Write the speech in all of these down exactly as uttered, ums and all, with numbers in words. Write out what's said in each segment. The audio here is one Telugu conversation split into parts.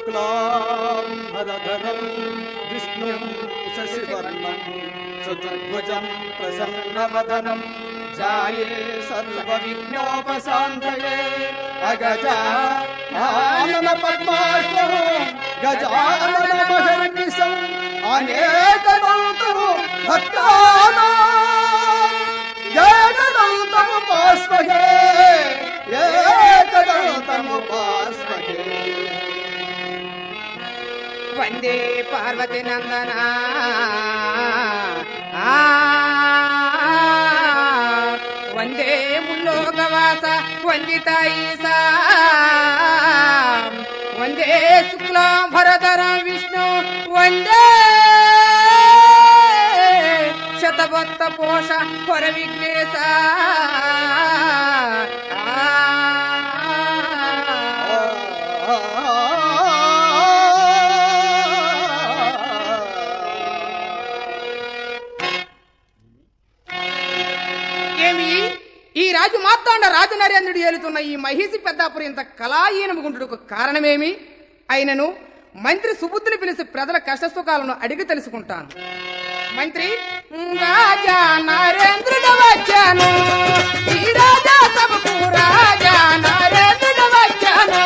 శుక్లాంబరధరం విష్ణుం శశివర్ణం చతుర్భుజం ప్రసన్నవదనం ధ్యాయే సర్వవిఘ్నోపశాంతయే అగజానన పద్మార్కం గజానన మహర్నిశం అనేకదంతం భక్తానాం ఏకదంతం ఉపాస్మహే ఏకదంతం ఉపాస్మహే. వందే పార్వతి నందన వందే ముల్లోకవాస వందితాయిసా వందే శుక్లాంబరధరం విష్ణు వందే శతభక్త పోష పర విఘ్నేశ. ఈ రాజు మార్తాండ రాజనరేంద్రుడు ఏలుతున్న ఈ మహిషి పెద్దాపురి ఇంత కళాహీనముగుంటుకు కారణమేమి? అయినను మంత్రి సుబుద్ధిని పిలిచి ప్రజల కష్టసుఖాలను అడిగి తెలుసుకుంటాను. మంత్రి, రాజా నరేంద్రుడు వచ్చాను, ఈ రాజా సభకు రాజా నరేంద్రుడు వచ్చాను.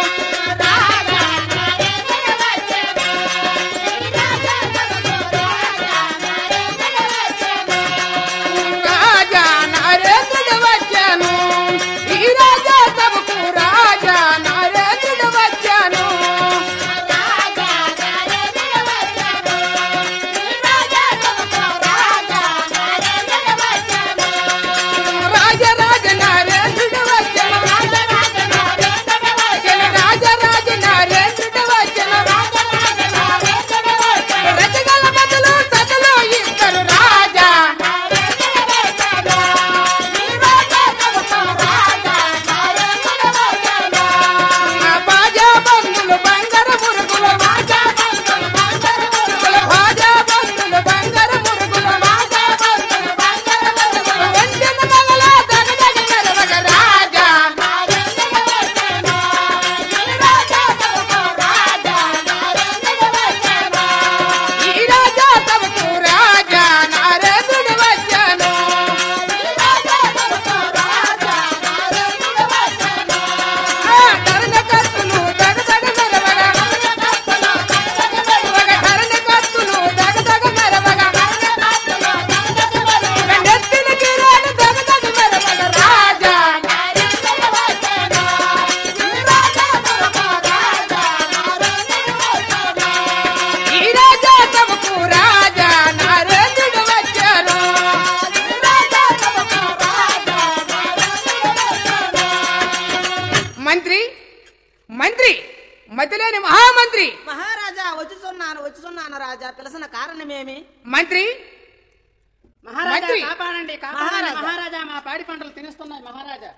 మంత్రి మంత్రి మతిలేని మహామంత్రి. మహారాజా వచ్చుచున్నాను వచ్చుచున్నాను రాజా. పిలసిన కారణమేమి? మంత్రి మహారాజా కాపాడండి కాపాడండి మహారాజా, మా పాడి పంటలు తినేస్తున్నాయి మహారాజా.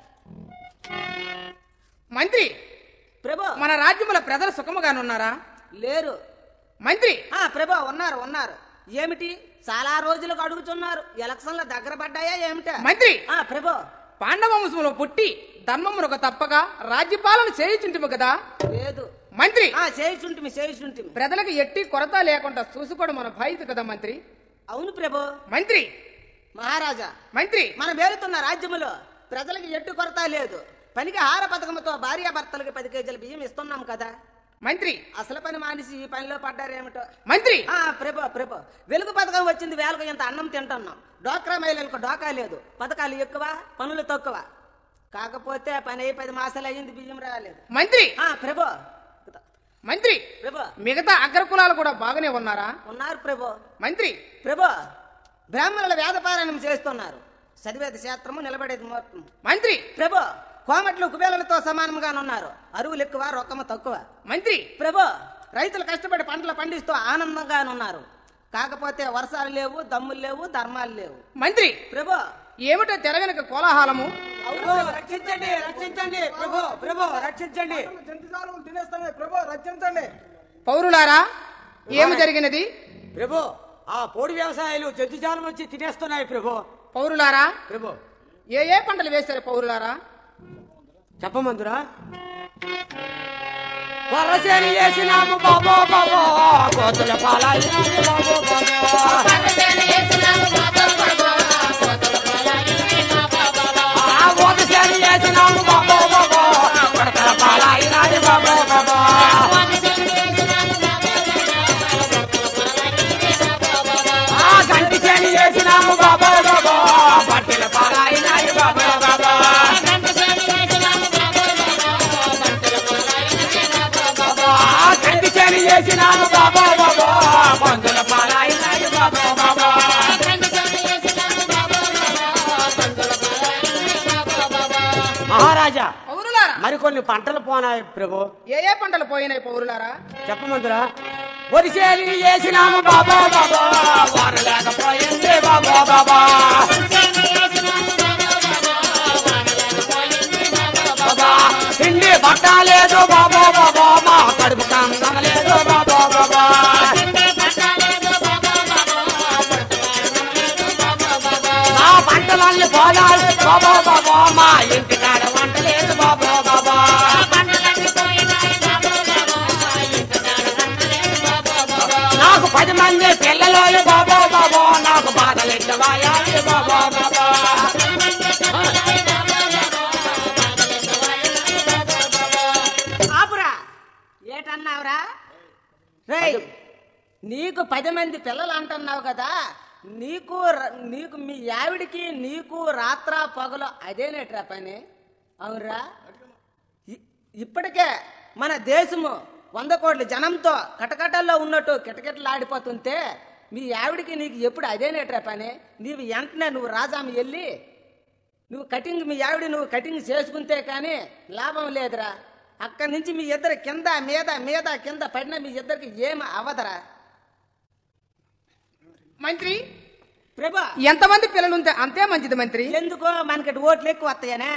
మంత్రి, ప్రభు మన రాజ్యముల ప్రజలు సుఖముగానున్నారా? లేరు. మంత్రి, ఆ ప్రభు ఉన్నారు ఉన్నారు. ఏమిటి చాలా రోజులకు అడుగుతున్నారు? ఎలక్షన్ల దగ్గర పడ్డాయా ఏమిటా? మంత్రి, ఆ ప్రభు పాండవ వంశములో పుట్టి ధర్మమునకు తప్పగా రాజ్యపాలన చేయుచుంటిమి కదా? లేదు. మంత్రి, ఆ చేయుచుంటిమి చేయుచుంటిమి. ప్రజలకు ఎట్టి కొరత లేకుండా చూసుకోవడం మన బాధ్యత కదా మంత్రి. అవును ప్రభు. మంత్రి మహారాజా, మంత్రి మనం వేలుతున్న రాజ్యములో ప్రజలకు ఎట్టు కొరత లేదు. పనికి ఆహార పథకంతో భార్యాభర్తలకి పది కేజీల బియ్యం ఇస్తున్నాం కదా. మంత్రి, అసలు పని మానేసి ఈ పనిలో పడ్డారేమిటో. మంత్రి ఆ ప్రభు ప్రభు వెలుగు పథకం వచ్చింది, వేలకు ఇంత అన్నం తింటున్నాం. డోక్రా మహిళలకు డోకా లేదు. పథకాలు ఎక్కువ, పనులు తక్కువ. కాకపోతే పని అయి పది మాసాలు అయ్యింది, బియ్యం రాలేదు. మంత్రి ఆ ప్రభు మంత్రి ప్రభు మిగతా అగ్రకులాలు కూడా బాగానే ఉన్నారా? ఉన్నారు ప్రభు. మంత్రి ప్రభు బ్రాహ్మణుల వేదపారాయణం చేస్తున్నారు. చదివేది శాస్త్రము, నిలబడేది ముహూర్తము. మంత్రి ప్రభు కోమట్లు కుబేలలతో సమానంగానున్నారు. అరువులు ఎక్కువ, రొక్కము తక్కువ. మంత్రి ప్రభు రైతులు కష్టపడి పంటలు పండిస్తూ ఆనందంగానున్నారు. కాకపోతే వర్షాలు లేవు, దమ్ములు లేవు, ధర్మాలు లేవు. మంత్రి ప్రభు ఏమిటో తెర వెనుక కోలాహలము? రక్షించండి రక్షించండి ప్రభు ప్రభు రక్షించండి. జంతుజాలం తినేస్తానే ప్రభు రక్షించండి. పౌరులారా ఏమి జరిగినది? ప్రభు ఆ పోడి వ్యవసాయాలు జంతుజాలం వచ్చి తినేస్తున్నాయి ప్రభు. పౌరులారా ప్రభు ఏ ఏ పంటలు వేశారు పౌరులారా? చెప్పమందురా. కొర్రసేని వేసినాము బాబో బాబో కోతుల పాలైనాది బాబో బాబో ఆ ఓదసేని వేసినాము బాబో బాబో కొడతల పాలైనాది బాబో బాబో ఆ గంటి సేని వేసినాము బాబో బాబో పట్టిల పాలైనాది బాబో బాబో కంటి చేని చేసినాము బాబా బాబా పందుల పాలైనాయి బాబా బాబా మహారాజా పౌరులారా మరికొన్ని పంటలు పోనాయి ప్రభు ఏ ఏ పంటలు పోయినాయి పౌరులారా చెప్పమందురా వరిసేలి చేసినాము బాబా బాబా వారు లేకపోయింది బాబా బాబా బాబా తిండి బట్ట లేదు బాబా బాబా మా కడుపు కందం లేదు బాబా బాబా మా పంటలన్నీ పోలాలి బాబా బాబా మా ఇంటి కాడ వంట లేదు బాబా బాబా నాకు పది మంది పిల్లలు బాబా బాబా నాకు బాధలు ఇద్దవాయాలి బాబా బాబా ఆపురా ఏటన్నావురా రేయ్ నీకు పది మంది పిల్లలు అంటున్నావు కదా నీకు ర- నీకు మీ ఆవిడికి నీకు రాత్ర పగలు అదేనేట్రా పని అవునరా ఇ- ఇప్పటికే మన దేశము వంద కోట్ల జనంతో కటకటల్లో ఉన్నట్టు కిటకిటలు ఆడిపోతుంటే మీ ఆవిడికి నీకు ఎప్పుడు అదేనేట్రా పని నీవు వెంటనే నువ్వు రాజాము వెళ్ళి నువ్వు కటింగ్ మీ ఆవిడ నువ్వు కటింగ్ చేసుకుంటే కానీ లాభం లేదురా అక్కడి నుంచి మీ ఇద్దరు కింద మీద మీద కింద పడిన మీ ఇద్దరికి ఏమి అవదరా మంత్రి ప్రభా ఎంతమంది పిల్లలు ఉంటే అంతే మంచిది మంత్రి ఎందుకో మనకి ఓట్లు ఎక్కువ వస్తాయనే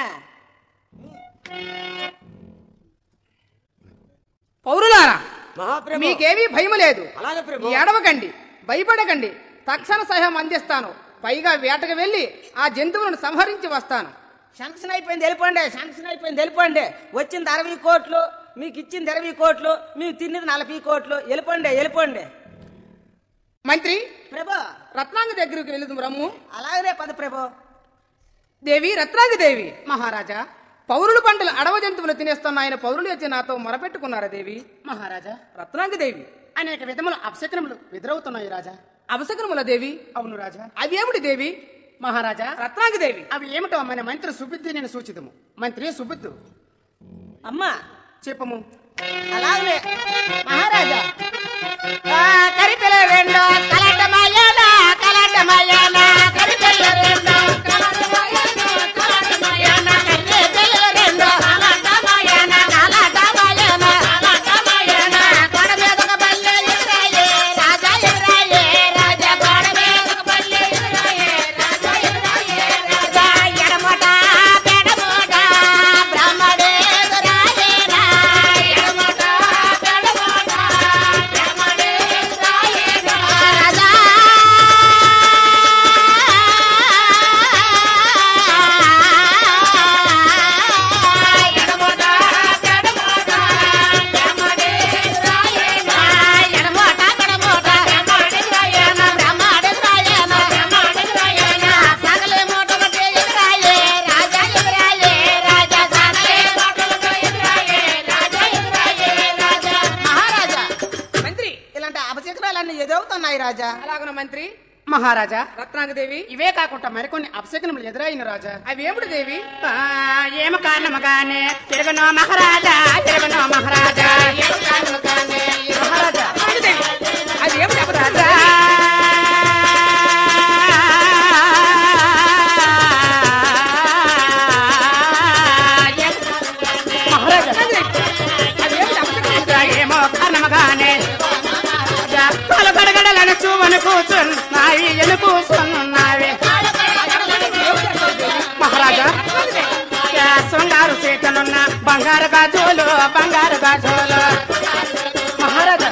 పౌరులారా మహాప్రభు మీకేమీ భయం లేదు అలాగే ప్రభు ఏడవకండి భయపడకండి తక్షణ సహాయం అందిస్తాను పైగా వేటకు వెళ్ళి ఆ జంతువులను సంహరించి వస్తాను శాంక్షన్ అయిపోయింది వెళ్ళిపోండి శాంక్షన్ అయిపోయింది వెళ్ళిపోండి వచ్చింది అరవై కోట్లు మీకు ఇచ్చింది ఇరవై కోట్లు మేము తిన్నది నలభై కోట్లు వెళ్ళిపోండి వెళ్ళిపోండి మంత్రి ప్రభు రత్నాంగి దగ్గరికి వెళుదాం రమ్ము అలాగనే పద ప్రభు దేవి రత్నాంగి దేవి మహారాజా పౌరులు పంటలు అడవ జంతువులు తినేస్తున్న ఆయన పౌరులు వచ్చి నాతో మొరపెట్టుకున్నారా దేవి మహారాజా రత్నాంగి దేవి అనేక విధముల అపశకనములు ఎదురవుతున్నాయి రాజా అవసరముల దేవి అవును రాజా అవి ఏమిటి దేవి మహారాజా రత్నాంగి దేవి అవి ఏమిటో మన మంత్రి సుబుద్ధి నేను సూచితము మంత్రి సుబుద్ధు అమ్మా చెప్పము అలాగనే మహారాజా కరిపిల్ల రెండు కలటమయ్యానా కలటమయ్యానా కరిపిల్ల రెండు కలటమయ్యానా కలటమయ్యానా కరిపిల్ల రెండు కలటమయ్యానా కలటమయ్యానా కలటమయ్యానా కొడ మీదక బల్లె ఎదురాయే రాజా ఎదురాయే రాజా కొడ మీదక బల్లె ఎదురాయే రాజా ఎదురాయే రాజా ఎడమట పెడమట బ్రహ్మడే ఎదురాయే రా ఎడమట పెడమట బ్రహ్మడే ఎదురాయే రా రాజా ఎడమట పెడమట బ్రహ్మడే ఎదురాయే రా ఎడమట పెడమట బ్రహ్మడే ఎదురాయే నా బ్రహ్మడే ఎదురాయే నా బ్రహ్మడే ఎదురాయే నా సగలే మోటొకటే ఎదురాయే రాజా ఎదురాయే రాజా సగలే మోటొకటే ఎదురాయే రాజా ఎదురాయే రాజా మహారాజా మంత్రి ఇలాంటి అపశకనాలన్నీ ఎదురవుతున్నాయి రాజా అలాగన మంత్రి మహారాజా రత్నాంగి దేవి ఇవే కాకుండా మరికొన్ని అపశకనములు ఎదురైన రాజా అవి ఏమిటి దేవి ఆ, ఏమ కారణముగానే తిరగనో మహారాజా తిరగనో మహారాజా ఏమ కారణముగానే మహారాజా రత్నాంగి దేవి అవి ఏమిటి అపరాజా రాజా మహారాజా అవి ఏమిటి అపశకునాలు? ఏమో కారణముగానే పలు గడగడలను చూవను కూర్చున్నాయి ఎను కూర్చున్నావి మహారాజా శృంగారు చేతనున్న బంగారు గాజులు బంగారు గాజులు మహారాజా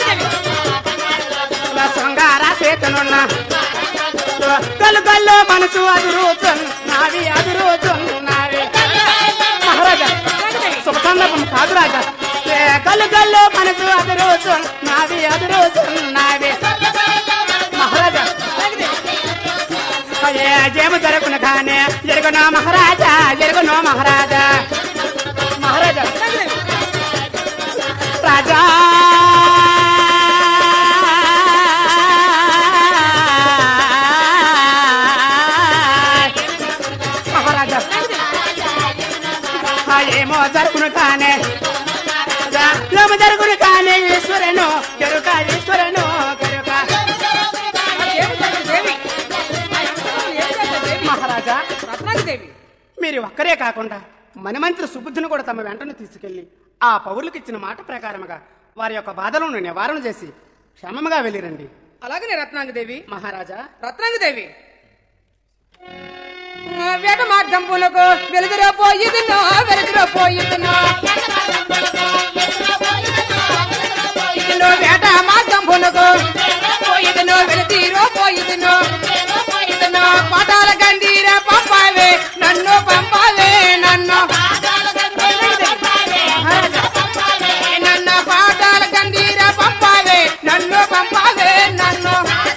శృంగార చేతనున్న గల్లు గల్లు మనసు అదురుచున్నావి అదురుచున్నావి మహారాజా శుభ సందర్భం కాదు రాజా గల్లు గల్లు సొల్లలో మనసు అదురుచున్నావి అదురుచున్నావి మహారాజా ఏ జేము జరుగును కానీ జరుగునో మహారాజా జరుగునో మహారాజా మహారాజా రాజా మహారాజా ఏమో జరుగును కానీ లోము జరుగును కానీ ఈశ్వరను గరుక ఈశ్వరను గరుక మహారాజా రత్నాంగదేవి మీరు ఒక్కరే కాకుండా మనమంత్రి సుబుద్ధిని కూడా తమ వెంటనే తీసుకెళ్లి ఆ పౌరులకు ఇచ్చిన మాట ప్రకారముగా వారి యొక్క బాధలను నివారణ చేసి క్షేమంగా వెళ్ళిరండి. అలాగనే రత్నాంగదేవి. మహారాజా రత్నాంగదేవి వేట మార్గంపులకు వెలుగులో పోయిదునో వెలుగులో పోయిదునో వేట మార్గంపులకు పోయిదునో వెలుతీరో పోయిదునో పోయిదునో పాటాల గండీర పంపావే నన్ను పంపావే నన్ను నన్ను పాటాల గండీర పంపావే నన్ను పంపావే నన్ను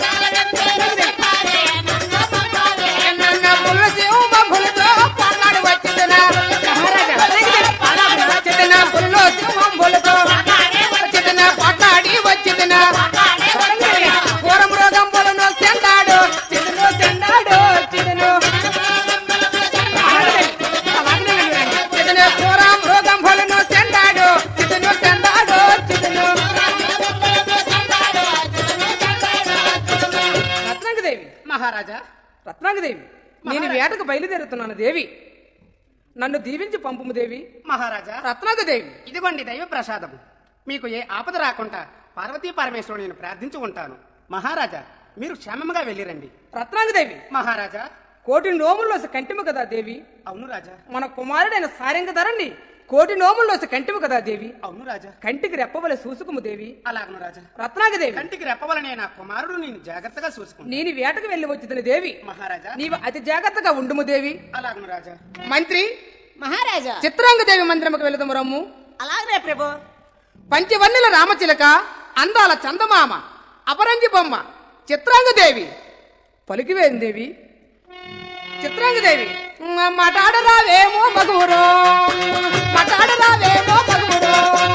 మహారాజా రత్నాంగదేవి నేను వేటకు బయలుదేరుతున్నాను దేవి, నన్ను దీవించి పంపుము దేవి. మహారాజా రత్నాంగదేవి ఇదిగోండి దైవ ప్రసాదం. మీకు ఏ ఆపద రాకుండా పార్వతీ పరమేశ్వరుడు నేను ప్రార్థించి ఉంటాను. మహారాజా మీరు క్షేమంగా వెళ్ళిరండి. రత్నాంగదేవి మహారాజా కోటి నోముల్లోసి కంటిము కదా దేవి. అవును రాజా. మన కుమారుడైన సారంగ ధరండి కోటి నోముల్లోసి కంటిము కదా దేవి. అవును రాజా. కంటికి రెప్పవలె చూసుకుము దేవి. అలాగను రాజా. రత్నాంగదేవి కంటికి రెప్పవలనే నా కుమారుడు నేను జాగ్రత్తగా చూసుకుంటా. నేను వేటకు వెళ్లి వచ్చిన దేవి. మహారాజా నీవు అతి జాగ్రత్తగా ఉండుము దేవి. అలాగను రాజా. మంత్రి మహారాజా చిత్రాంగదేవి మందిరముకు వెళుదము రమ్ము. అలాగనే ప్రభు. పంచవన్నెల రామచిలక అందాల చందమామ అపరంజి బొమ్మ చిత్రాంగదేవి పలికివేం దేవి. చిత్రాంగదేవి మాటాడరావేమో మగువురో మాటాడరావేమో మగువురో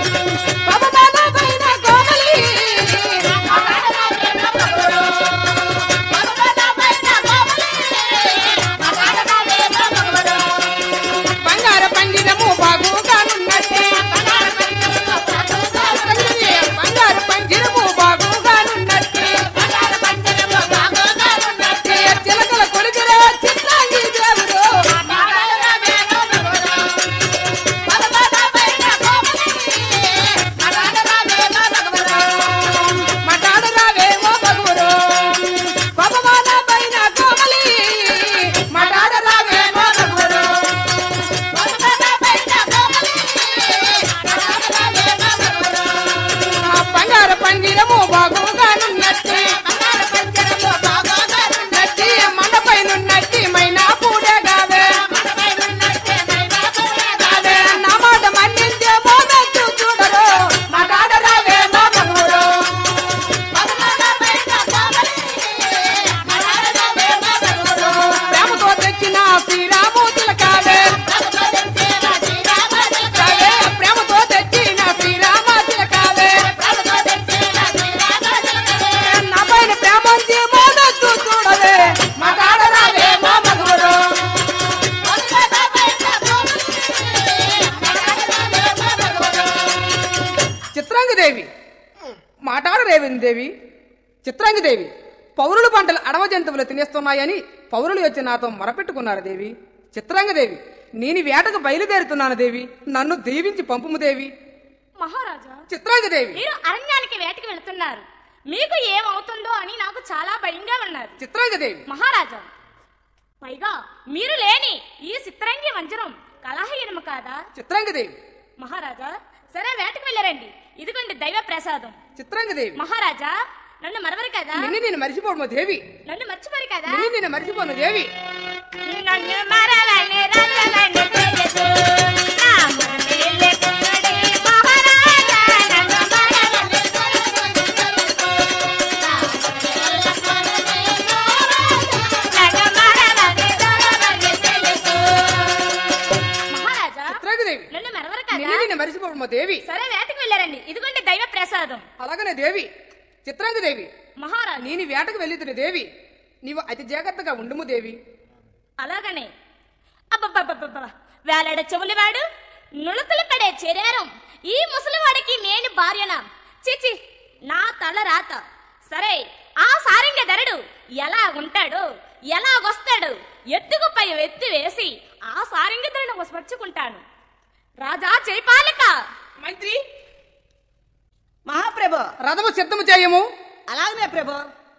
బంగార పండినము బాగుగానున్నట్టే బంగారు పండినము బాగుగానున్నట్టే చిలకల కొడుకురా చిత్రాంగి దేవుడు మటాడరావేమో మగువురో పవమాన పైన కోమలి మటాడరావేమో మగువురో బంగార పందిరము బాగుగానున్నట్టే నచ్చి మండపైనున్నట్టి మైనా పూడే గావే నా మాట మన్నించే మోదట్టు చూడరు మటాడరావేమో మగువురో ప్రేమతో తెచ్చిన శ్రీరామూతుల కావే కావే ప్రేమతో తెచ్చిన శ్రీరామూతుల కావే నా పైన ప్రేమంచి మోదట్టు చూడవే మటాడరావేమో మగువురో చిత్రాంగదేవి మాటాడరేవింది దేవి. చిత్రాంగదేవి పౌరుల పంటలు అడవ జంతువులు తినేస్తున్నాయని పౌరులు వచ్చి నాతో మొరపెట్టుకున్నారు దేవి. చిత్రాంగదేవి నేను వేటకు బయలుదేరుతున్నాను దేవి, నన్ను దీవించి పంపుము దేవి. మహారాజా చిత్రాంగదేవి మీరు అరణ్యానికి వేటకి వెళుతున్నారు, మీకు ఏమవుతుందో అని నాకు చాలా భయంగా ఉన్నారు. చిత్రాంగదేవి మహారాజా పైగా మీరు లేని ఈ చిత్రంగి మంజరం కలహీనము కాదా? చిత్రాంగదేవి మహారాజా సరే వేటకు వెళ్ళరండి, ఇదిగోండి దైవ ప్రసాదం. చిత్రాంగదేవి మహారాజా నన్ను మరవరు కదా? నిన్ను నేను మర్చిపోను దేవి. నన్ను మర్చిపోరు కదా? నిన్ను నేను మర్చిపోను దేవి. నన్ను మరవని రాజలని తెలుసు, నా మనసులో కొనుడి మహారాజా నన్ను వెళ్ళిపోవమ్మ దేవి. సరే వేటకు వెళ్ళారండి, ఇదిగోండి దైవ ప్రసాదం. అలాగనే దేవి చిత్రాంగి దేవి, మహారాజు నేను వేటకు వెళ్ళితున్న దేవి, నీవు అతి జాగ్రత్తగా ఉండుము దేవి. అలాగనే అబ్బబ్బబ్బబ్బ వేలాడ చెవులివాడు నులకలు పడే చెరేరం ఈ ముసలివాడికి నేను భార్యనా? చిచి నా తల రాత. సరే ఆ సారంగ ధరుడు ఎలా ఉంటాడు, ఎలాగొస్తాడు, ఎత్తుకుపై ఎత్తి వేసి ఆ సారంగ ధరుడు వసపరుచుకుంటాను. రాజా జయపాలక. మంత్రి మహాప్రభు రథము సిద్ధము చేయము. అలాగనే ప్రభు.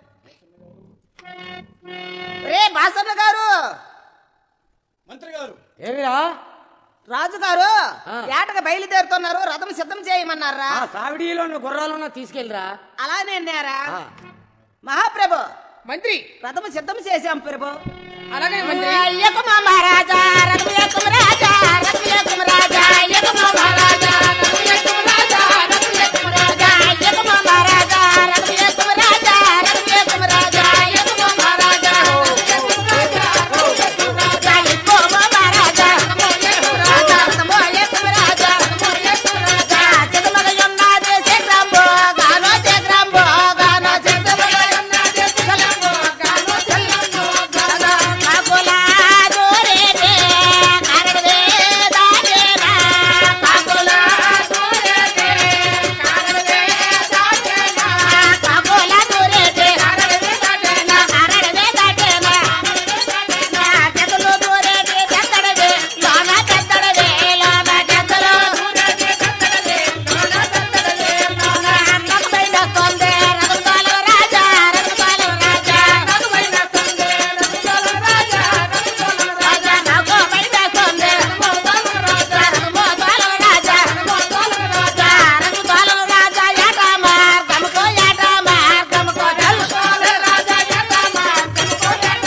రే బాసన్న గారు, మంత్రి గారు ఏమిరా రాజు గారు ఆ. ఏటగా బయలుదేరుతున్నారు, రథం సిద్ధం చేయమన్నారా? ఆ సావిడిలో గుర్రాలను తీసుకెళ్ళరా. అలానే అన్నారా? ఆ. మహాప్రభు మంత్రి రథం సిద్ధం చేశాం ప్రభు. అలాగే మంత్రి. ఎక్కు మహారాజా రథం ఎక్కు రాజా రథం ఎక్కు రాజా ఎక్కు మహారాజా రథం ఎక్కు రాజా రథం ఎక్కు రాజా ఎక్కు మహారాజా రథం ఎక్కు రాజా రథం ఎక్కు రాజా ఎక్కు మహారాజా ఎక్కు రాజా ఎక్కు రాజా ఎక్కు మహారాజా ఎక్కు రాజా రథం ఎక్కు రాజా రథం ఎక్కు రాజా జగమగ యొన్నాదే శేగ్రాంబో గానో శేగ్రాంబో గానో జగమగ యొన్నాదే శేగ్రాంబో గానో శేగ్రాంబో గానో కాకోలా దోరేటే కారడవే దాటేనా కాకోలా దోరేటే కారడవే దాటేనా కాకోలా దోరేటే కారడవే దాటేనా కారడవే దాటేనా నా జగలో దోరేటే జగడవే లోన జగడవే లోన జగలో దోరేటే జగడవే లోన జగడవే లోన నగబైన కొందే రఘుపాల రాజా రఘుపాల రాజా నగబైన కొందే రఘుపాల రాజా రఘుపాల రాజా నగబైన కొందే రఘుపాల రాజా రఘుపాల రాజా రఘుపాల రాజా రఘుపాల రాజా యాట మార్గముకో యాట మార్గముకో రఘుపాల రాజా యాట మార్గముకో యాట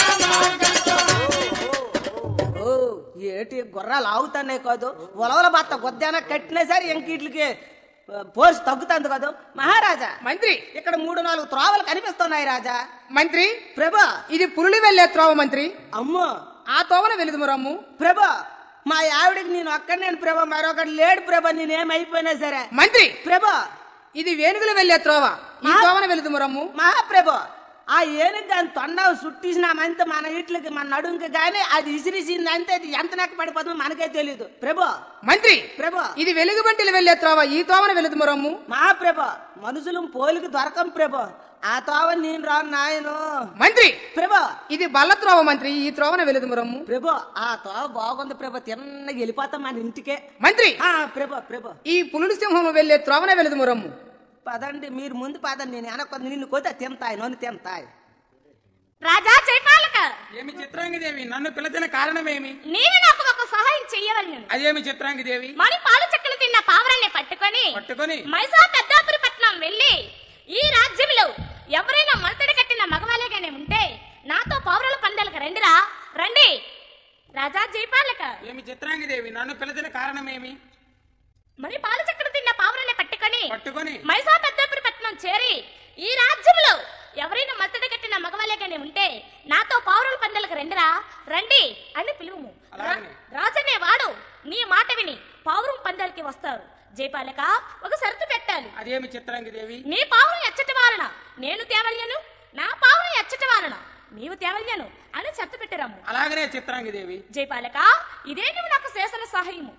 మార్గముకో. ఓ ఏటి గుర్రాలు ఆగుతానే కాదు, ఉలవల బత్త గొద్దాన కట్టినా సరే ఇంకీట్లకి పోసి తగ్గుతుంది కాదు. మహారాజా మంత్రి ఇక్కడ మూడు నాలుగు త్రోవలు కనిపిస్తున్నాయి రాజా. మంత్రి ప్రభా ఇది పురులు వెళ్ళే త్రోవ మంత్రి. అమ్మో ఆ తోవన వెళుదుము రమ్ము. ప్రభా మా ఆవిడకి నేను ఒక్కడే నేను ప్రభా, మరొకటి లేడు ప్రభా, నేనేమైపోయినా సరే. మంత్రి ప్రభా ఇది వేణుగులు వెళ్ళే త్రోవ, ఈ ఆ? తోవన వెళుదుము రమ్ము. మహాప్రభు ఆ ఏనుగు దాని తొండ సుట్టిసినామంతే మన ఇట్లకి మన నడుంకి గానీ అది ఇసిరిసిందంతే అది ఎంత నెక్క పడిపోతుందో మనకే తెలియదు. ప్రభు మంత్రి ప్రభు ఇది వెలుగు బంటిలు వెళ్ళే త్రోవ, ఈ తోవన వెళుదుము రమ్ము. మహాప్రభు మనుషులు పోలికి దొరకం ప్రభు, ఆ తోవ నేను రాను నాయను. మంత్రి ప్రభు ఇది బల్ల త్రోవ మంత్రి, ఈ త్రోవన వెళుదుము రమ్ము. ప్రభు ఆ తోవ బాగుంది ప్రభు, తిన్నగా వెళ్ళిపోతాం మన ఇంటికే. మంత్రి ఆ ప్రభు ప్రభు ఈ పులుడు సింహం వెళ్ళే త్రోవన వెళుదుము రమ్ము. పదండి మీరు ముందు పదండి, నేను వెనకొంది నిన్ను కోతే తింతాయి నన్ను తింతాయి. రాజా జయపాలక. ఏమి చిత్రాంగి దేవి, నన్ను పిలిచిన కారణమేమి? నీవు నాకు ఒక సహాయం చెయ్యవలను. అదేమి చిత్రాంగి దేవి? మరి పాలు చెక్కలు తిన్న పావురాన్ని పట్టుకొని పట్టుకొని మైసా పెద్దాపురి పట్నం వెళ్ళి ఈ రాజ్యంలో ఎవరైనా మలతడి కట్టిన మగవాళ్ళగానే ఉంటే నాతో పావురాల పందాలకు రండిరా రండి. రాజా జయపాలక. ఏమి చిత్రాంగి దేవి, నన్ను పిలిచిన కారణమేమి? మరి పాలు చెక్కలు తిన్న పావురాన్ని పట్టుకొని పట్టుకొని మైసా పెద్దాపురి పట్నం చేరి ఈ రాజ్యంలో ఎవరైనా మలతడి కట్టిన మగవాళ్ళగానే ఉంటే నాతో పావురాల పందాలకు రండిరా రండి అని పిలువుము. అలాగనే. రాజనే వాడు నీ మాట విని పావురం పందాలకి వస్తారు. జయపాలక ఒక షరతు పెట్టాలి. అదేమి చిత్రాంగి దేవి? నీ పావురం ఎచ్చటి వారన నేను తేవల్యను, నా పావురం ఎచ్చటి వారన నీవు తేవల్యను అని షరతు పెట్టరాము. అలాగనే చిత్రాంగి దేవి. జయపాలక ఇదే నువ్వు నాకు చేసిన సహాయము.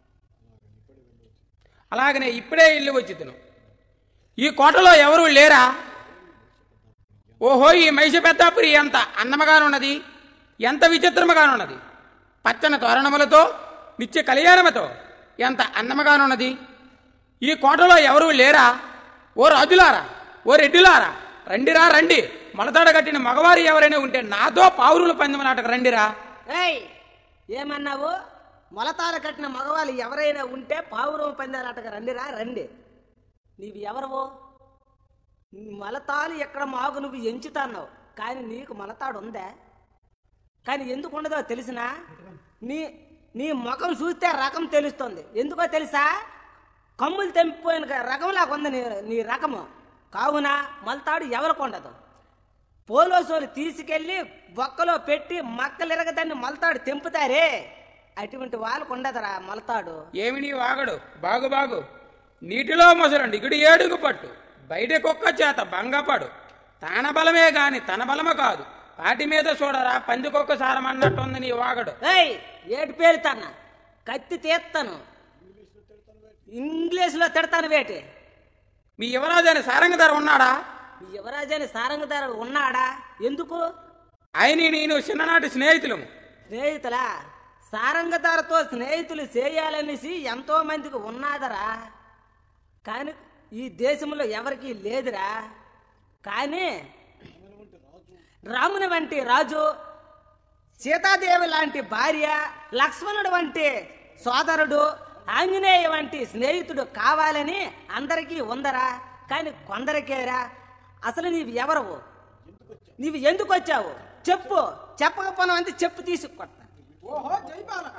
అలాగనే ఇప్పుడే ఇల్లు వచ్చి తిను. ఈ కోటలో ఎవరు లేరా? ఓహో, ఈ మైష పెద్దాపురి ఎంత అందముగానున్నది, ఎంత విచిత్రముగానున్నది. పచ్చని తోరణములతో నిత్య కళ్యాణముతో ఎంత అందముగానున్నది. ఈ కోటలో ఎవరు లేరా? ఓ రాజులారా, ఓ రెడ్డిలారా, రండిరా రండి. మొలతాడ కట్టిన మగవారు ఎవరైనా ఉంటే నాతో పావురుల పందెం నాటకు రండిరా. ఏయ్ ఏమన్నావు? మొలతార కట్టిన మగవాళ్ళు ఎవరైనా ఉంటే పావురం పందాలాటగా రండిరా రండి. నీవు ఎవరవో? మొలతాలు ఎక్కడ మాకు నువ్వు ఎంచుతాన్నావు, కానీ నీకు మొలతాడు ఉందా? కానీ ఎందుకు ఉండదో తెలిసినా? నీ నీ ముఖం చూస్తే రకం తెలుస్తుంది. ఎందుకో తెలుసా? కమ్ములు తెంపిపోయిన రకంలాగా ఉంది నీ నీ రకము. కావున మొలతాడు ఎవరికి ఉండదు. పోలోసోలు తీసుకెళ్లి బొక్కలో పెట్టి మక్కలిరగదాన్ని మొలతాడు తెంపుతారే, అటువంటి వాళ్ళకు ఉండదురా మొలతాడు. ఏమి నీ వాగడు? బాగు బాగు. నీటిలో మొసలండి ఇగుడు ఏడుగు పట్టు, బయట కుక్క చేత భంగపడు. తాన బలమే గాని తన బలము కాదు, పాటి మీద చూడరా పందికొక్క సారం అన్నట్టుంది నీ వాగడు. ఏయ్ ఏటి పేలుతాను, కత్తి తీస్తాను, ఇంగ్లీష్ లో తిడతాను. వేటి మీ యువరాజు అని సారంగధర ఉన్నాడా? మీ యువరాజని సారంగధర ఉన్నాడా? ఎందుకు? ఆయన నేను చిన్ననాటి స్నేహితులము. స్నేహితులా? సారంగధరతో స్నేహితులు చేయాలనేసి ఎంతో మందికి ఉన్నాదరా, కానీ ఈ దేశంలో ఎవరికి లేదురా. కానీ రాముని వంటి రాజు, సీతాదేవి లాంటి భార్య, లక్ష్మణుడు వంటి సోదరుడు, ఆంజనేయ వంటి స్నేహితుడు కావాలని అందరికీ ఉందరా. కానీ కొందరికేరా. అసలు నీవు ఎవరవు? నీవు ఎందుకు వచ్చావు చెప్పు. చెప్పకపోయినా అంతే చెప్పు తీసుకొస్తా. ఓహో జైపాలక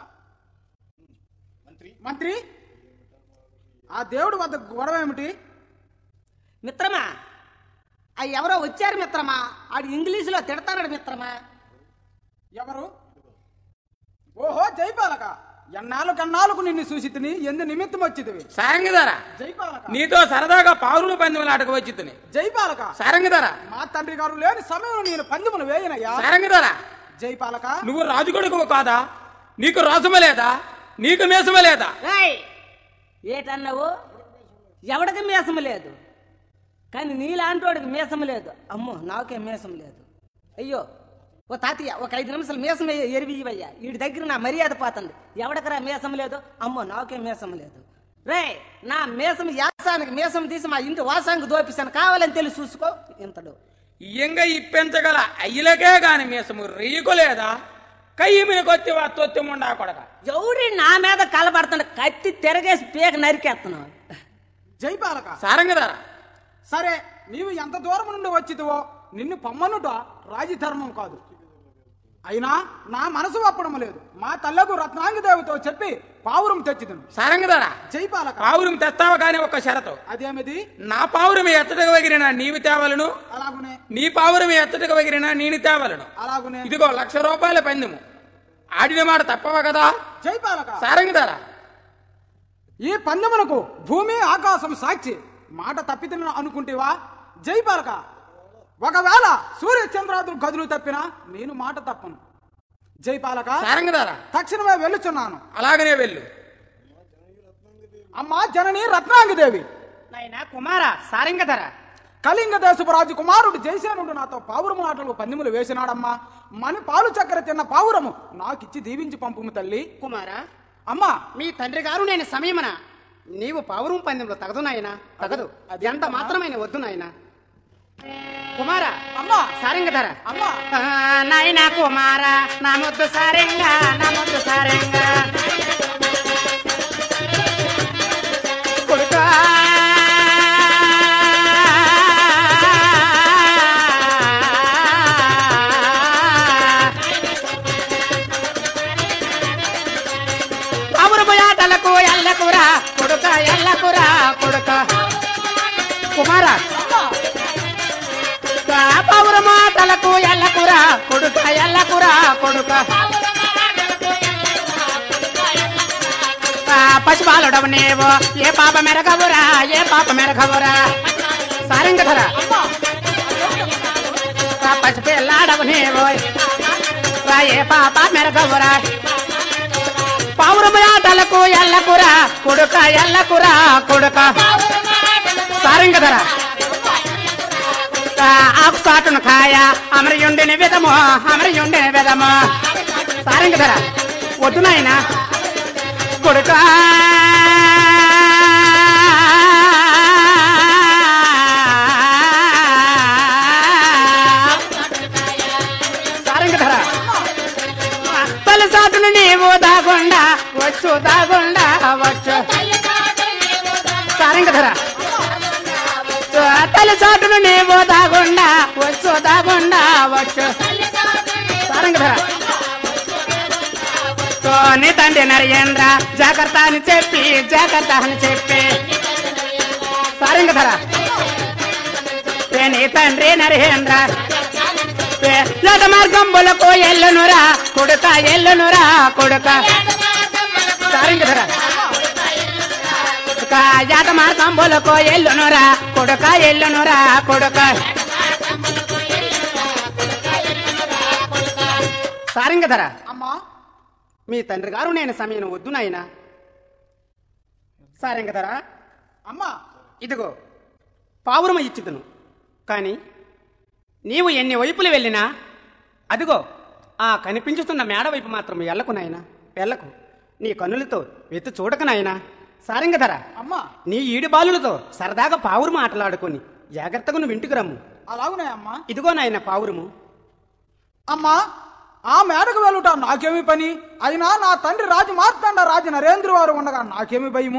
మంత్రి, ఆ దేవుడు వద్ద గొడవ ఏమిటి? మిత్రమా, ఆ ఎవరో వచ్చారు మిత్రమా, ఆడు ఇంగ్లీషులో తిడతాడు మిత్రమా. ఎవరు? ఓహో జైపాలక, ఎన్నాళ్ళు కన్నాళ్ళకు నిన్ను చూసితిని, ఎందు నిమిత్తం వచ్చితివి? సారంగధర, జైపాలక, నీతో సరదాగా పావులు పందెములు ఆటకు వచ్చితిని. జైపాలక, సారంగధర, మా తండ్రి గారు లేని సమయంలో నేను పందెములు వేయనయ్యా. సారంగధర, జైపాలక, నువ్వు రాజు కొడుకు కాదా? నీకు రాసమ లేదా? నీకు మేసమ లేదా? ఏయ్ ఏటన్నావు? ఎవడికి మీసం లేదు, కానీ నీలాంటి వాడికి మీసం లేదు. అమ్మో నాకే మీసం లేదు. అయ్యో ఓ తాతయ్య, ఒక ఐదు నిమిషాలు మీసం ఎరివియ్యవయ్యా, వీడి దగ్గర నా మర్యాద పోతుంది. ఎవడకరా మీసం లేదు? అమ్మో నాకే మీసం లేదు. రే నా మీసం యాసానికి మీసం తీసి మా ఇంటి వాసానికి దోపిస్తాను, కావాలని తెలిసి చూసుకో. ఇంతడు ఇయ్యంగా ఇప్పించగల అయ్యలకే గాని మీసము రీయకోలేదా? కయ్యి మీద కొత్తి తొత్తి ముండా కొడక. ఎవడి నా మీద కలబడుతున్నా, కత్తి తిరగేసి పీక నరికేస్తున్నావు. జైపాలక, సారంగధర, సరే నీవు ఎంత దూరం నుండి వచ్చితివో నిన్ను పమ్మనుట రాజధర్మం కాదు. అయినా నా మనసు ఒప్పడం లేదు. మా తల్లకు రత్నాంగదేవితో చెప్పి పావురం తెచ్చిదును. సారంగధర, జైపాలక, పావురం తెస్తావా కానీ ఒక షరతు. అదేమిది? నా పావురం ఎత్తటకు వగిరినా నీవి తేవలను, అలాగునే. నీ పావురం ఎత్తటకు వగిరినా నేను తేవలను. అలాగునే. ఇదిగో లక్ష రూపాయల పందెము, ఆడిన మాట తప్పవా కదా? జైపాలక, సారంగధర, ఈ పందెమునకు భూమి ఆకాశం సాక్షి. మాట తప్పితిన అనుకుంటేవా? జైపాలక, ఒకవేళ సూర్య చంద్రాదులు గదులు తప్పినా నేను మాట తప్పను. జైపాలక, సారంగధర, తక్షణమే వెళ్ళుచున్నాను. అలాగనే వెళ్ళు. అమ్మా జనని రత్నాంగదేవి, నాయనా కుమార సారంగధర, కళింగ దేశపు రాజు కుమారుడు జయసేనుడు నాతో పావురము ఆటలు పందెములు వేసినాడమ్మా. మని పాలు చక్కెర తిన్న పావురము నాకిచ్చి దీవించి పంపుము తల్లి. కుమార అమ్మా, మీ తండ్రి గారు నేను సమయమన నీవు పావురం పందెంలో తగదు నాయనా, తగదు. అది ఎంత మాత్రమైన వద్దు నాయనా. కుమార అమ్మా, సారంగధర, అమ్మా, నాయనా కుమార నా ముద్దు సారంగా, నా ముద్దు సారంగా కొడుకా పావురము ఆటలకు ఎల్లకురా కొడుక, ఎల్లకురా కొడుక. కుమార పావుర మాటలకు ఎల్లకురా కొడుక, ఎల్లకురా కొడుక. పశుపాలుడవు నీవు ఏ పాప మెరగవురా, ఏ పాప మెరగవురా. సారంగధర, పసిపిల్లాడవు నీవు ఏ పాప మెరగవురా. పావురము ఆటలకు ఎల్లకురా కొడుక, ఎల్లకురా కొడుక. సారంగధర, ఆకు సాటును కాయ అమరయుండిని విధము, అమరయుండిని విధము. సారంగధర, వద్దు నాయన కొడుక. సారంగధర, తల సాటును నీవు దాగుండా వచ్చు, దాగుండా వచ్చు. సారంగధర, తల్లి చాటును నీవు దాగుండా వచ్చు, దాగుండా వచ్చు. సారంగధర, నీ తండ్రి నరేంద్ర జాగ్రత్త అని చెప్పి, జాగ్రత్త అని చెప్పి. సారంగధర, నీ తండ్రి నరేంద్ర లట మార్గంబులకు ఎల్లునురా కొడుక, ఎల్లునురా కొడుక. సారంగధర కొడుక జాత మార్కంబులకు ఎల్లునురా కొడుక ఎల్లునురా కొడుక సారంగధర అమ్మా మీ తండ్రి గారు నేను సమయం వద్దు నాయన. సారంగధర అమ్మా ఇదిగో పావురమ ఇచ్చుదును, కానీ నీవు ఎన్ని వైపులు వెళ్ళినా అదిగో ఆ కనిపించుతున్న మేడ వైపు మాత్రం వెళ్ళకు నాయన, వెళ్ళకు. నీ కన్నులతో వెతు చూడక నాయన. సారంగధర అమ్మా నీ ఈడి బాలులతో సరదాగా పావురము ఆటలాడుకొని జాగ్రత్తగా నువ్వు ఇంటికి రమ్ము. అలాగునే అమ్మా. ఇదిగో నాయన పావురము. అమ్మా ఆ మేడకు వెళ్ళుట నాకేమి పని? అయినా నా తండ్రి రాజు మార్తాండ రాజు నరేంద్ర వారు ఉండగా నాకేమి భయము?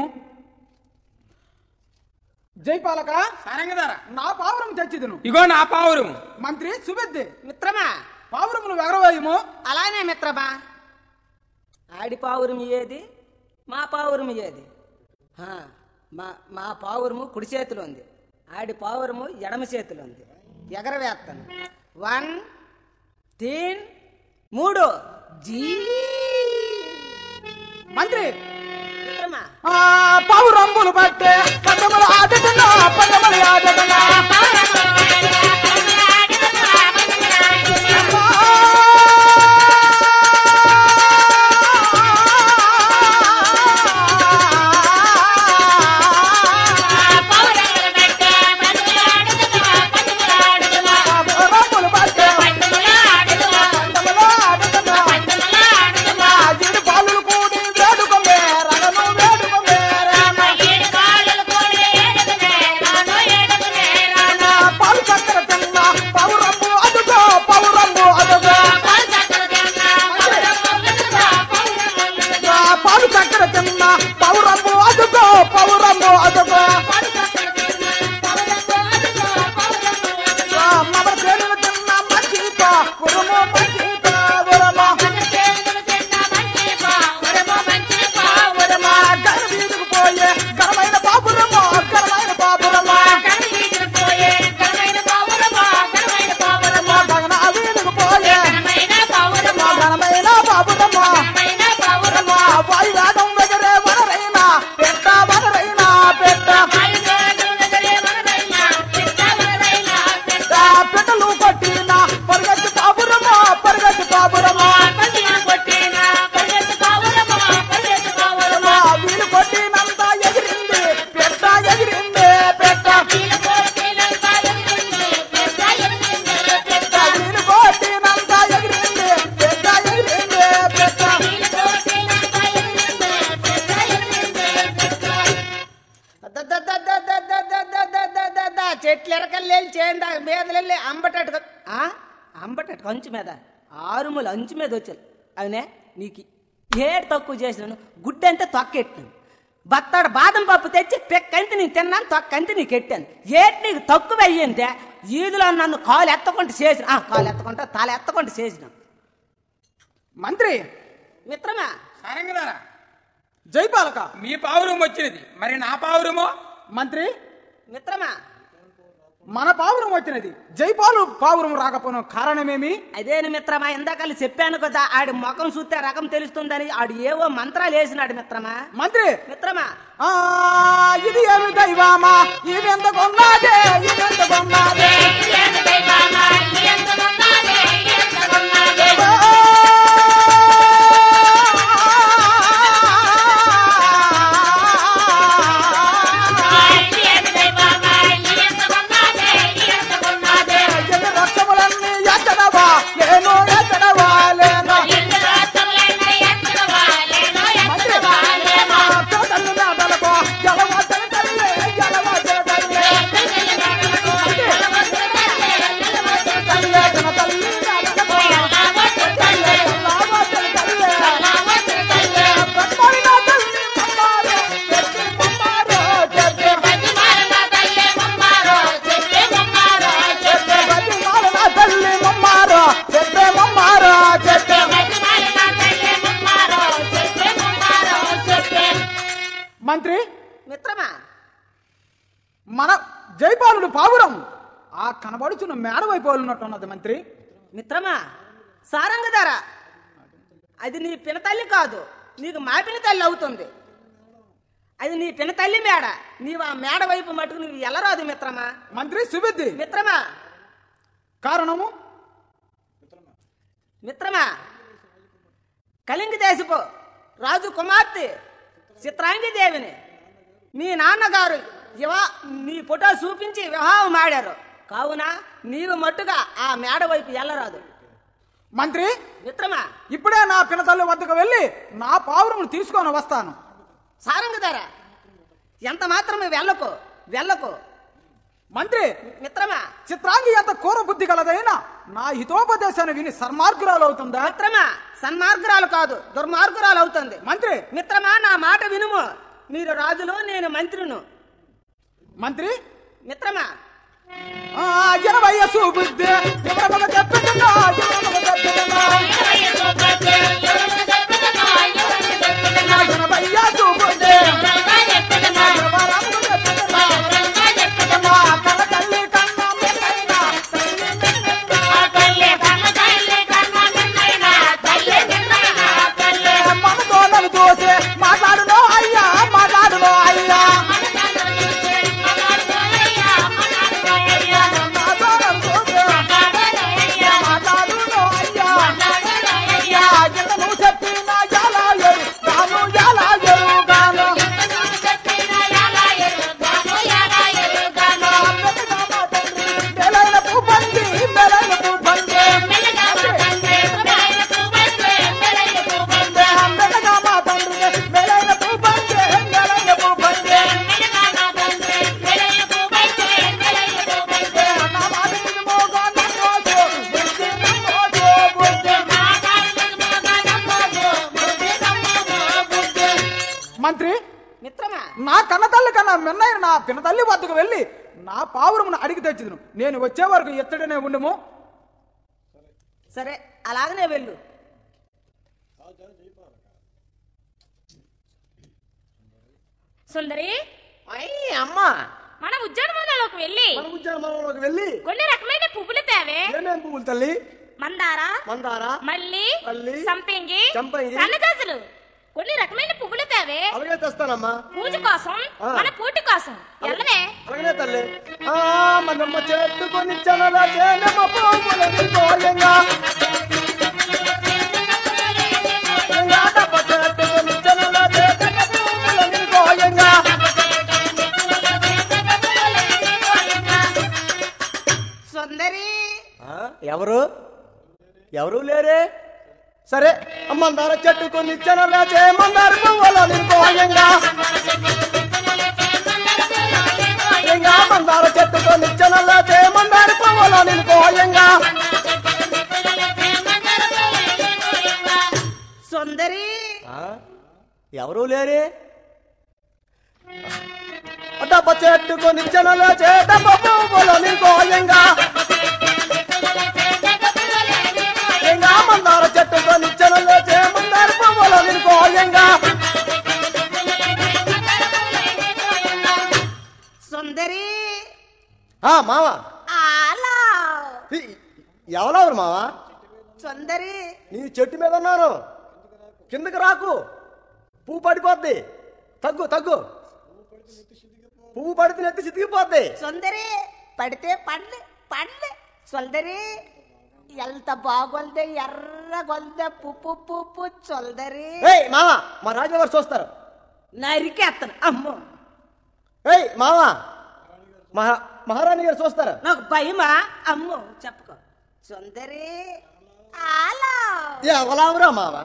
జైపాలక సారంగధర నా పావురం తెచ్చిదును. ఇగో నా పావురము. మంత్రి సుబెద్ది మిత్రమా పావురమును ఎగరవేయము. అలానే మిత్రమా. ఆడి పావురం ఏది, మా పావురం ఏది? హా, మా మా పావురము కుడి చేతిలో ఉంది, ఆడి పావురము ఎడమ చేతిలో ఉంది. ఎగరవేస్తాను. వన్ తీన్ మూడు జీ. మంత్రి మిత్రమా ఆ పావురంబులు పట్టే పదములు ఆడుతున్నా పదములు ఆడుతున్నా చెట్లు ఎరకల్లేని చేయండి మీదలెళ్ళి అంబటట్టు అంబటట్టు అంచు మీద ఆరుములు అంచు మీద వచ్చాను. అవునే నీకు ఏడు తక్కువ చేసినాను, గుడ్డంతా తొక్కెట్టాను. బత్తాడు బాదం పప్పు తెచ్చి పెక్కంతి నీకు తిన్నాను, తొక్కంతి నీకు ఎట్టాను. ఏటి నీకు తక్కువ అయ్యిందే ఈదులో నన్ను కాలు ఎత్తకుండా చేసిన కాలు ఎత్తకుండా తల ఎత్తకుండా చేసిన. మంత్రి మిత్రమా సారంగధర జైపాలక మీ పావురం వచ్చినది, మరి నా పావురమో? మంత్రి మిత్రమా మన పావురం వచ్చినది, జైపాలు పావురం రాకపోయిన కారణమేమి? అదేని మిత్రమా, ఇందాకలు చెప్పాను కదా ఆడి ముఖం చూస్తే రకం తెలుస్తుందని ఆడు ఏవో మంత్రాలు వేసినాడు మిత్రమా. మంత్రి మిత్రమా ఆ ఇది ఏమి దైవమా, ఇది ఎంత కొన్నాదే, ఇది ఎంత కొన్నాదే, రక్తములన్నీ ఎత్తడవా లేనో ఎత్తడవా లేనో తల్లి నాటలకో జలవా తల్లి తల్లి జలవా తల్లి తల్లి తల్లి నాటలకో మంత్రి మిత్రమా మన జైపాలుడు పావురం ఆ కనబడుచున్న మేడ వైపు ఉన్నట్టున్నది మంత్రి. మిత్రమా సారంగధార అది నీ పినతల్లి కాదు, నీకు మా పిన తల్లి అవుతుంది. అది నీ పిన తల్లి మేడ. నీవు ఆ మేడ వైపు మటుకు నువ్వు ఎల్లరాదు మిత్రమా. మంత్రి సుబుద్ధి మిత్రమా కారణము మిత్రమా కళింగ దేశపు రాజు కుమార్తె చిత్రాంగి దేవిని మీ నాన్నగారు వివా నీ ఫోటో చూపించి వివాహం ఆడారు. కావున నీవు మట్టుగా ఆ మేడ వైపు ఎల్లరాదు. మంత్రి మిత్రమా ఇప్పుడే నా పినతల్లి వద్దకు వెళ్ళి నా పావురమును తీసుకొని వస్తాను. సారంగధార ఎంత మాత్రమే వెళ్ళకు వెళ్ళకు. మంత్రి మిత్రమా చిత్రాంగి ఎంత కూర బుద్ధి కలదైనా నా హితోపదేశాన్ని విని సన్మార్గురాలు అవుతుందా? మిత్రమా సన్మార్గురాలు కాదు దుర్మార్గురాలు అవుతుంది. మంత్రి మిత్రమా నా మాట వినుము. మీరు రాజును నేను మంత్రిను. మంత్రి మిత్రమా జనవయ్య సుబుద్ధి ఎవరమగ చెప్పుతున్నా జనవయ్య చెప్పుతున్నా జనవయ్య సుబుద్ధి ఎవరమగ చెప్పుతున్నా కన్న తల్లి కన్న మెల్లైనా తల్లి కన్న తల్లి కన్న మెల్లైనా తల్లి మెల్లైనా తల్లి మనతో నన్ను చూసి మాట్లాడునో అయ్యా మాట్లాడునో అయ్యా మంత్రి మిత్రమా నా కన్న తల్లి కన్నా మిన్నైన నా పిన తల్లి వద్దకు వెళ్ళి నా పావురమును అడిగి తెచ్చిదును. నేను వచ్చే వరకు ఎత్తడనే ఉండము. సరే అలాగనే వెళ్ళు. సుందరి అమ్మా మన ఉద్యానవనంలోకి వెళ్ళి మన ఉద్యానవనంలోకి వెళ్ళి కొన్ని రకమైన పువ్వులు తేవే. ఏమేం పువ్వులు తల్లి? మందార మందార మల్లి మల్లి, సంపింగి సంపంగి, సన్నజాజులు కొన్ని రకమైన పువ్వులు తేవే. అలాగే తెస్తానమ్మా. పూజ కోసం ఆ. మన పూటి కోసం ఎల్లవే. అలాగే తల్లి. ఆ మనమ్మ చెట్టుకొని చనల చేనమ్మ పువ్వులని కోయంగా ఎంగా డబ్బ చెట్టుకొని చనల చేనమ్మ పువ్వులని కోయంగా సుందరి ఎవరు ఎవరు లేరే? సరే మందార చెట్టుకొని చనల చే మందార పువ్వులని కోయంగా ఎంగా మందార చెట్టుకొని చనల చే మందార పువ్వులని కోయంగా సుందరి ఎవరు లేరే? డబ్బ చెట్టుకొని చనల చే డబ్బ పువ్వులని కోయంగా ఎంగా మందార చెట్టుకొని చనల చే మందార పువ్వులని కోయంగా సుందరి మావా అలా ఎవరెవరు మావా? సుందరి నీ చెట్టు మీద ఉన్నాను, కిందకి రాకు, పువ్వు పడిపోద్ది. తగ్గు తగ్గు, పువ్వు పడితే నెత్తి చితికిపోద్ది. సుందరి పడితే పడలే పడలే. సుందరి ఎంత బాగొల్దే ఎర్రగొల్దే పుప్పు పుప్పు చొల్దరి. ఏయ్ మావా, మా రాజుగారు చూస్తారు. నరికేస్తాను. అమ్మో ఏయ్ మావా, మహా మహారాణి గారు చూస్తారా? నాకు భయమా? అమ్మో చెప్పుకో. సుందరి అలా ఎవలావురా మావా?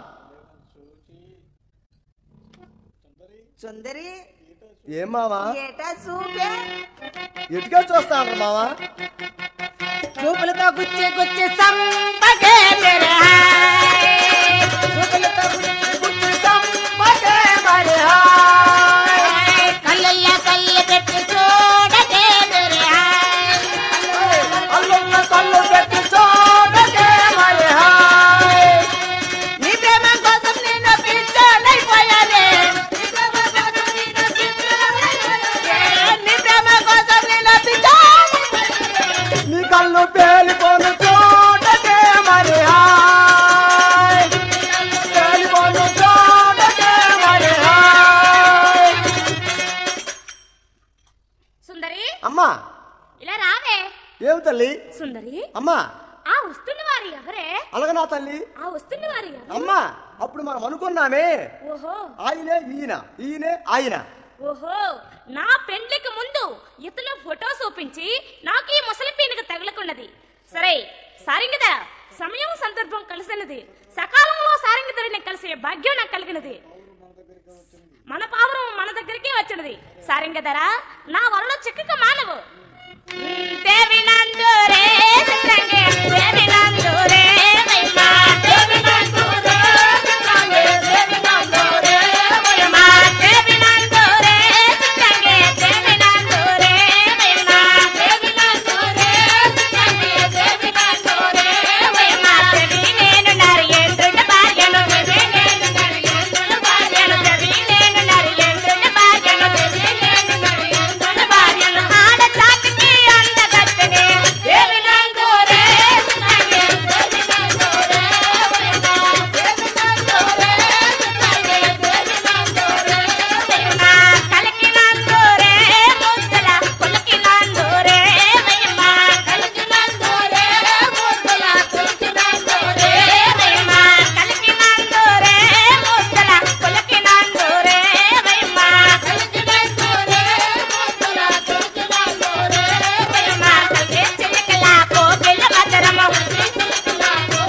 సుందరి ఏం మావా? ఏటా చూపే ఎటుగా చూస్తాను మావా? చూపులతో గుచ్చి గుచ్చి సంపగే మేరే హాయ్. చూపులతో గుచ్చి గుచ్చి సంపగే మేరే హాయ్. కళ్ళల్లో కళ్ళు పెట్టి చూడగే మేరే హాయ్. అల్లున్న కళ్ళు పెట్టి చూడకే మరి హాయ్. నీ ప్రేమ కోసం నేను పిచ్చోనైపోయానే. నీ ప్రేమ కోసం నేను పిచ్చోనైపోయానే. నీ ప్రేమ కోసం నేను పిచ్చోనైపోయానే. నీ కళ్ళు పేలిపోను చూడకే మరి హాయ్. పేలిపోను చూడకే సుందరి అమ్మా ఇలా రావే. ఏమి తల్లి? సుందరి అమ్మా ఆ వస్తున్న వారు ఎవరే? అలాగే నా తల్లి. ఆ వస్తున్న వారు ఎవరు? అమ్మా అప్పుడు మనం అనుకున్నామే ఓహో ఆయనే ఈయన, ఈయనే ఆయన. ఓహో నా పెండ్లికి ముందు ఇతను ఫోటో చూపించి నాకు ఈ ముసలి పీనుకు తగలకున్నది. సరే సారింగదా, సమయం సందర్భం కలిసినది, సకాలంలో సారింగధరిని కలిసే భాగ్యం నాకు కలిగినది. మన పావురం మన దగ్గరికి వచ్చినది. సారింగధర నా వరలో చిక్కక మానవు. దేవి నందూరే చిత్రంగే, దేవి నందూరే వైమా, దేవి నందూరే చిత్రంగే, దేవి నందూరే వైమా, దేవి నందూరే చిత్రంగే, దేవి నందూరే వైమా, దేవి నందూరే చిత్రంగే, దేవి నందూరే వైమా. దేవి నేను నరియందున భార్యను, దేవి నేను నరియందున భార్యను, దేవి నేను నరియందున భార్యను, దేవి నేను నరియందున భార్యను. ఆడ చాటికి అందగత్తెనే, దేవి నందూరే చిత్రంగే, దేవి నందూరే వైమా, దేవి నందూరే చిత్రంగే, దేవి నందూరే వైమా. కలికి నందూరే ముద్దల, పులకి నందూరే వైమా, కలికి నందూరే ముద్దల, పులకి నందూరే వైమా, కలికి నందూరే ముద్దల, పులకి నందూరే వైమా, కలికి నందూరే ముద్దల, పులకి నందూరే వైమా. కలిగే చిలకల కోకిల మధురము, కలిగే చిలకల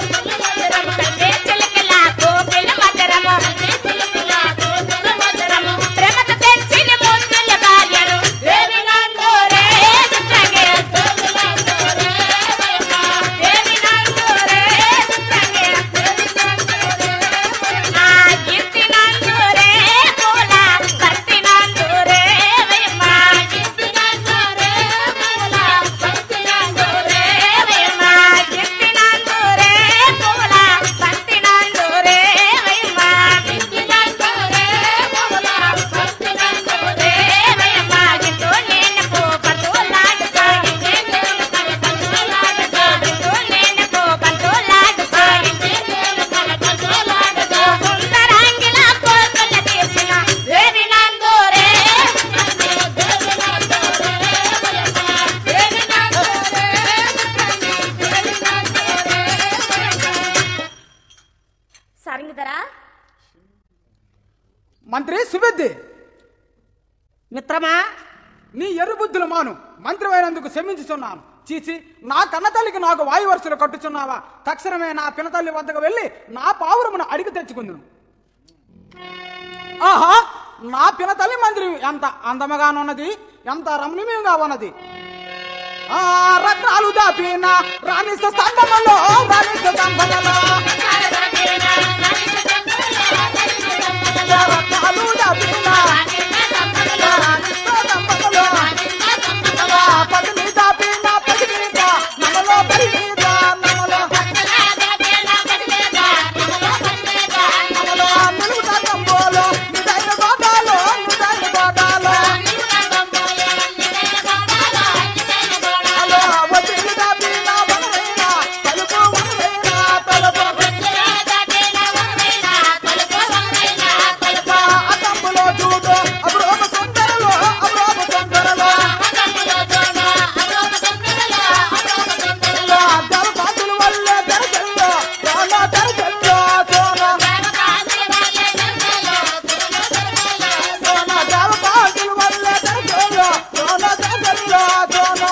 కోకిల మధురము, కలిగే చిలకల కోకిల మధురము. ప్రేమతో తెచ్చిన ముద్దుల భార్యను, దేవి నందూరే చిత్రంగే, దేవి నందూరే వైమా, దేవి నందూరే చిత్రంగే, దేవి నందూరే వైమా. ఇంటి నందూరే పూల, భర్తి నందూరే వైమా, ఇంటి నందూరే పూల, భర్తి నందూరే వైమా, ఇంటి నందూరే పూల, భర్తి నందూరే వైమా, ఇంటి నందూరే పూల, భర్తి నందూరే వైమా. ఇంటూ నేను పోపంతులాడుతా, ఇంటి నేను కలకంతులాడుతా, ఇంటూ నేను పోపంతులాడుతా, ఇంటి నేను కలకంతులాడుతా. సుందరాంగిలా కోకల తీర్చిన, దేవి నందూరే చిత్రంగే, దేవి నందూరే వైమా, దేవి నందూరే చిత్రంగే, దేవి నందూరే వైమా. సారంగిధరా మంత్రి సుబుద్ధి, మిత్రమా నీ ఎర్ర బుద్ధులు మాను. మంత్రి అయినందుకు క్షమించుచున్నాను. చీచి, నా కన్నతల్లికి నాకు వాయు వరుసలు కట్టుచున్నావా? తక్షణమే నా పినతల్లి వద్దకు వెళ్ళి నా పావురమును అడిగి తెచ్చుకుందును. ఆహా, నా పినతల్లి మంత్రి ఎంత అందముగానున్నది, ఎంత రమణీయంగా ఉన్నది. ఆ రత్నాలు దాపిన రాణి స్తంభములో, రాణి స్తంభములో, రత్నాలు దాపిన రాణి స్తంభములో, పదిని దాపిన పదినీత నమలో పరిణీత నమలో, నమలో నిలువుట కంబోలో, నిదైన గోదాలో, నిదైన గోదాలో, అలో వదిలి దాపిన వనవైన తలుపు వనవైన తలుపు, అతంబులో చూడు అబ్రోమ సుందరలో, అబ్రోమ సుందరలో, జలపాతుల వల్లే తెరచెల్లో, సోన తెరచెల్లో, సోన సోన జలపాతుల వల్లే తెరచెల్లో, సోన తెరచెల్లో, సోన.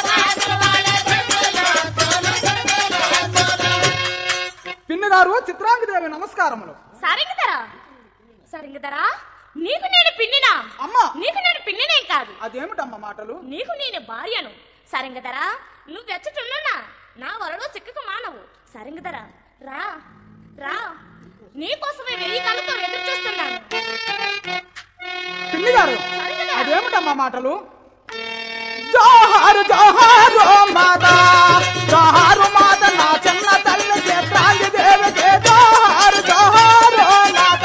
పిన్ని గారు, చిత్రాంగదేవి నమస్కారములు. సారంగిధరా, సారంగిధరా నీకు నేను పిన్నినా? అమ్మా, నీకు నేను పిన్నినేం కాదు, అదేమిటమ్మా మాటలు? నీకు నేను భార్యను. సారంగిధరా నువ్వు వెచ్చటున్నా నా వరలో చిక్కకు మానవు. సారంగిధరా రా రా, నీకోసమే వెయ్యి కళ్ళతో ఎదురు చూస్తున్నాను. పిన్ని గారు, అదేమిటమ్మా మాటలు? జోహారు జోహారు మాత, జోహారు మాత, నా చిన్న తల్లి చిత్రాంగదేవికి జోహారు జోహారు మాత.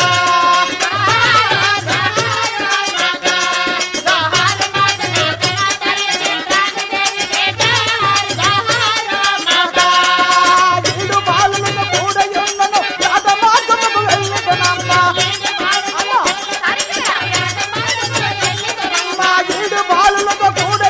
ఈడు బాలులను కూడా ఎన్నను యాద మార్గముకు వెళ్ళిదనమ్మ. అమ్మ, సారంగిధరా మా ఈడు బాలులతో కూడా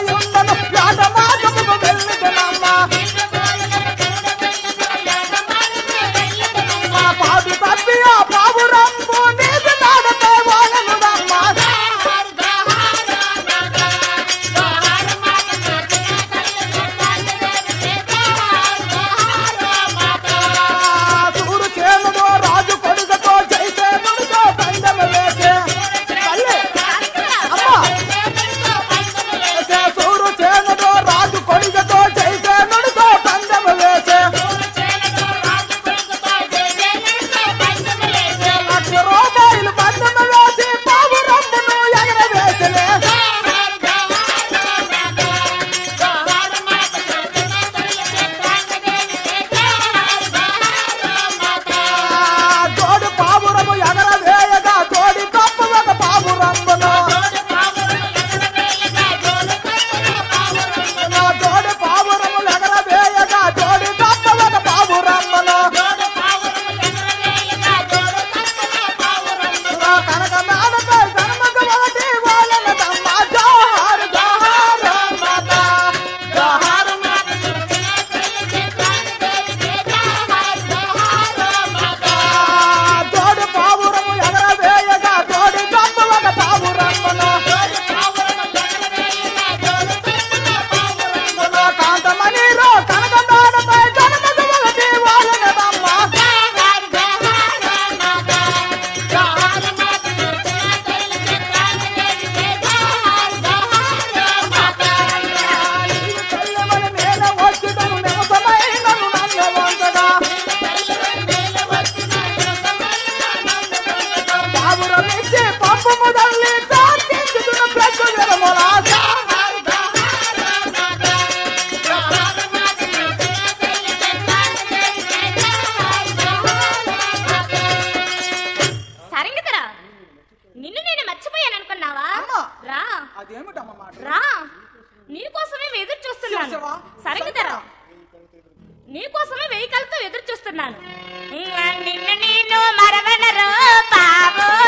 నీకోసమే ఎదురు చూస్తున్నాను. శివ, సరిగ్గా నీకోసమే వెహికల్తో ఎదురు చూస్తున్నాను. నిన్ను నేను మరవనరు బాబు